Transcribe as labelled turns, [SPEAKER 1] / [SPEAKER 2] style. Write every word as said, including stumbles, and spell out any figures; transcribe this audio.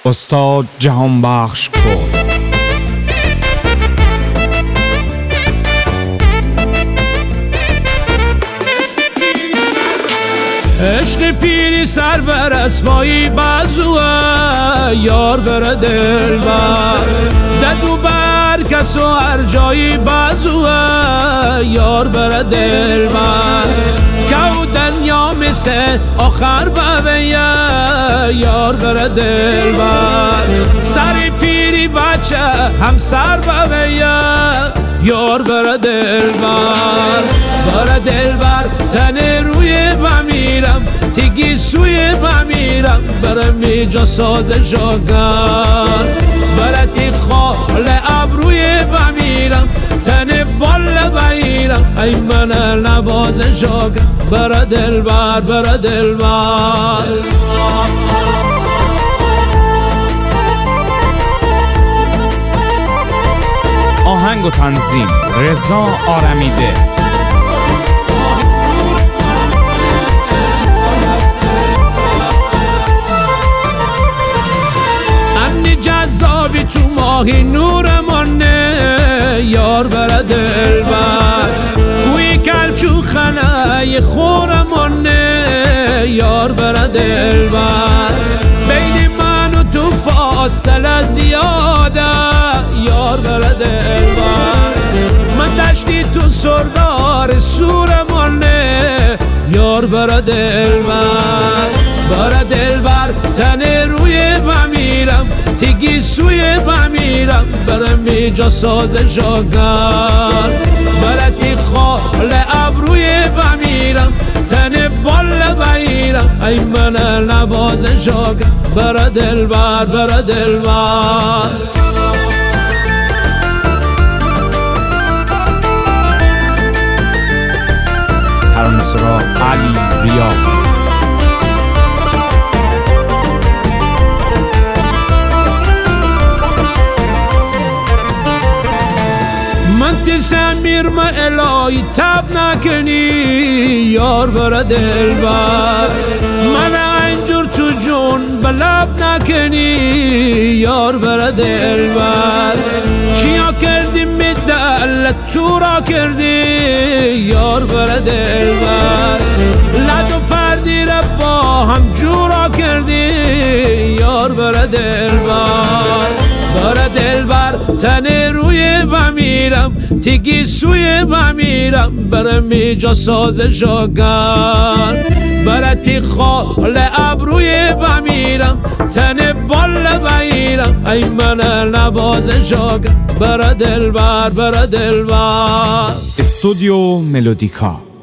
[SPEAKER 1] استاد جهانبخش گل.
[SPEAKER 2] عشق پیری سر بر اسبایی بازوه، یار بره دل بر ددو بر کس و هر جایی بازوه، یار بره دل بر که دنیا مثل آخر بویه، یار بره دل بر سر پیری بچه هم سر بویه، یار بره دل بر بره دل بر تن روی بمیرم تیگی سوی بمیرم بره میجا ساز جاگان بره تی خال ابروی بمیرم تن بال بمیرم ای من نواز جاگان بره دل بر بره دل بر.
[SPEAKER 1] آهنگ و تنظیم رضا آرمیده.
[SPEAKER 2] امنی جذابی تو ماهی نورمانه، یار بره دل بر کوی کلچو خنه خورمانه، یار بره دل بر بین من و تو فاصله زیاده، یار بره دل بر من دشتی تو سردار سورمانه، یار بره دل بر بره دل بر تن روی بمیرم تیگی سوی بمیرم بره میجا ساز جاگان بره تی خال ابروی بمیرم تن بال بمیرم ای من نواز جاگان بره دل بر بره دل بر.
[SPEAKER 1] ترانه‌سرا علی ریا.
[SPEAKER 2] من تسمیر ما الهی تب نکنی، یار بره دل بر من اینجور تو جون بلب نکنی، یار بره دل بر چیا کردی میدلت تو را کردی، یار بره دل بر لد و پردی را با هم جورا کردی، یار بره دل بر بره دل بر تن روی بمیرم تیگی سوی بمیرم بره میجا ساز جاگان بره تی خال ابروی بمیرم تن بال بمیرم ای من نواز جاگان بره دل بر بره دل بر.
[SPEAKER 1] استودیو ملودیکا.